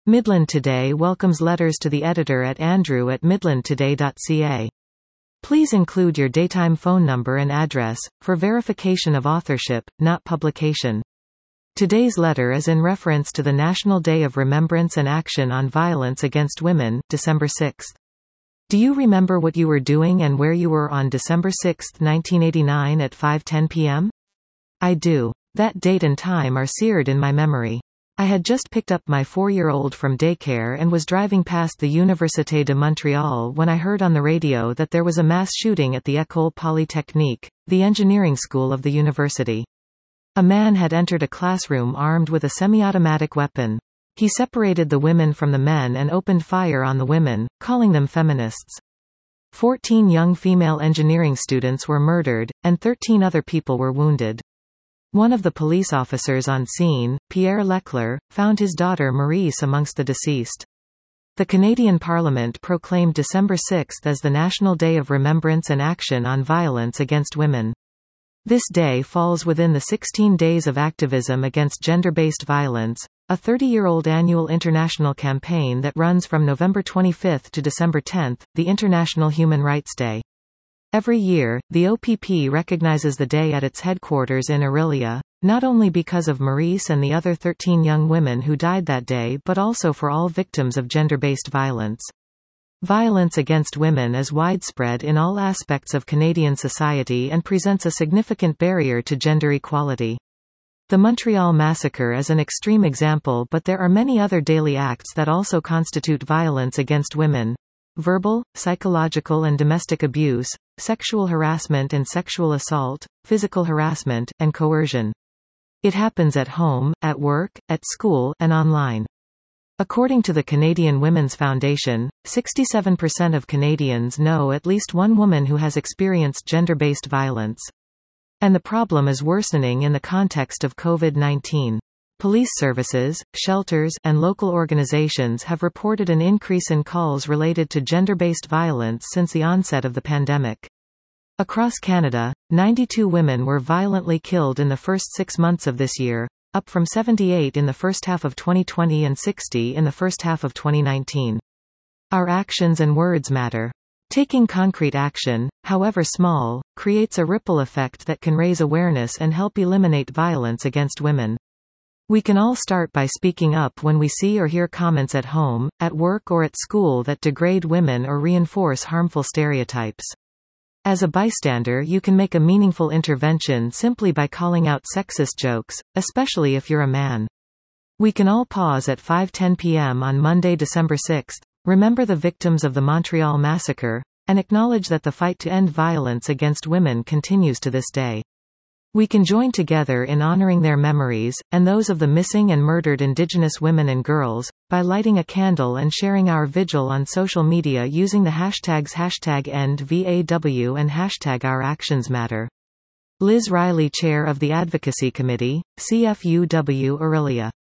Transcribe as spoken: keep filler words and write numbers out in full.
Midland Today welcomes letters to the editor at andrew at midland today dot c a. Please include your daytime phone number and address, for verification of authorship, not publication. Today's letter is in reference to the National Day of Remembrance and Action on Violence Against Women, December sixth. Do you remember what you were doing and where you were on December sixth, nineteen eighty-nine at five ten p m? I do. That date and time are seared in my memory. I had just picked up my four-year-old from daycare and was driving past the Université de Montréal when I heard on the radio that there was a mass shooting at the École Polytechnique, the engineering school of the university. A man had entered a classroom armed with a semi-automatic weapon. He separated the women from the men and opened fire on the women, calling them feminists. Fourteen young female engineering students were murdered, and thirteen other people were wounded. One of the police officers on scene, Pierre Leclerc, found his daughter Maurice amongst the deceased. The Canadian Parliament proclaimed December sixth as the National Day of Remembrance and Action on Violence Against Women. This day falls within the sixteen Days of Activism Against Gender-Based Violence, a thirty-year-old annual international campaign that runs from November twenty-fifth to December tenth, the International Human Rights Day. Every year, the O P P recognizes the day at its headquarters in Orillia, not only because of Maurice and the other thirteen young women who died that day but also for all victims of gender-based violence. Violence against women is widespread in all aspects of Canadian society and presents a significant barrier to gender equality. The Montreal Massacre is an extreme example, but there are many other daily acts that also constitute violence against women. Verbal, psychological and domestic abuse, sexual harassment and sexual assault, physical harassment, and coercion. It happens at home, at work, at school, and online. According to the Canadian Women's Foundation, sixty-seven percent of Canadians know at least one woman who has experienced gender-based violence. And the problem is worsening in the context of COVID nineteen. Police services, shelters, and local organizations have reported an increase in calls related to gender-based violence since the onset of the pandemic. Across Canada, ninety-two women were violently killed in the first six months of this year, up from seventy-eight in the first half of twenty twenty and sixty in the first half of twenty nineteen. Our actions and words matter. Taking concrete action, however small, creates a ripple effect that can raise awareness and help eliminate violence against women. We can all start by speaking up when we see or hear comments at home, at work or at school that degrade women or reinforce harmful stereotypes. As a bystander, you can make a meaningful intervention simply by calling out sexist jokes, especially if you're a man. We can all pause at five ten p m on Monday, December sixth, remember the victims of the Montreal Massacre, and acknowledge that the fight to end violence against women continues to this day. We can join together in honoring their memories, and those of the missing and murdered Indigenous women and girls, by lighting a candle and sharing our vigil on social media using the hashtags hashtag end V A W and hashtag Our Actions Matter. Liz Riley, Chair of the Advocacy Committee, C F U W Orillia.